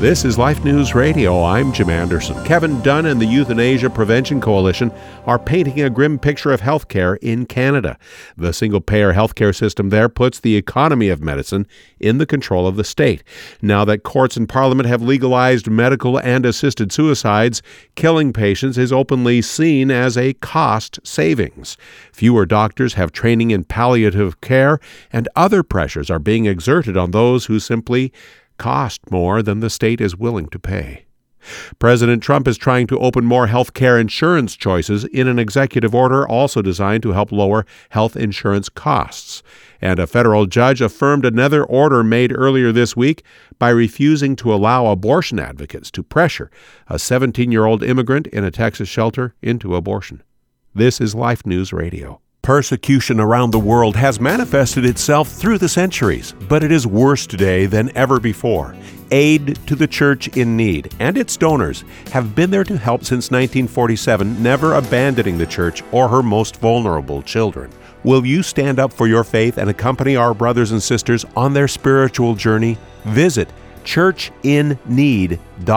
This is Life News Radio. I'm Jim Anderson. Kevin Dunn and the Euthanasia Prevention Coalition are painting a grim picture of healthcare in Canada. The single-payer healthcare system there puts the economy of medicine in the control of the state. Now that courts and Parliament have legalized medical and assisted suicides, killing patients is openly seen as a cost savings. Fewer doctors have training in palliative care, and other pressures are being exerted on those who simply cost more than the state is willing to pay. President Trump is trying to open more health care insurance choices in an executive order also designed to help lower health insurance costs. And a federal judge affirmed another order made earlier this week by refusing to allow abortion advocates to pressure a 17-year-old immigrant in a Texas shelter into abortion. This is Life News Radio. Persecution around the world has manifested itself through the centuries, but it is worse today than ever before. Aid to the Church in Need and its donors have been there to help since 1947, never abandoning the Church or her most vulnerable children. Will you stand up for your faith and accompany our brothers and sisters on their spiritual journey? Visit churchinneed.org.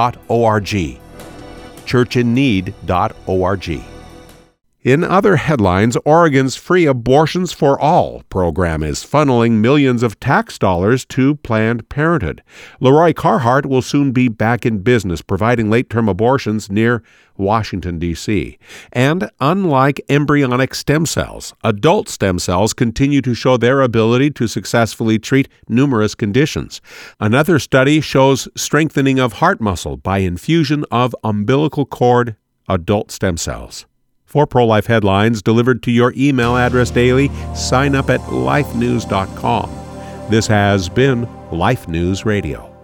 churchinneed.org. In other headlines, Oregon's Free Abortions for All program is funneling millions of tax dollars to Planned Parenthood. Leroy Carhart will soon be back in business providing late-term abortions near Washington, D.C. And unlike embryonic stem cells, adult stem cells continue to show their ability to successfully treat numerous conditions. Another study shows strengthening of heart muscle by infusion of umbilical cord adult stem cells. For pro-life headlines delivered to your email address daily, sign up at lifenews.com. This has been Life News Radio.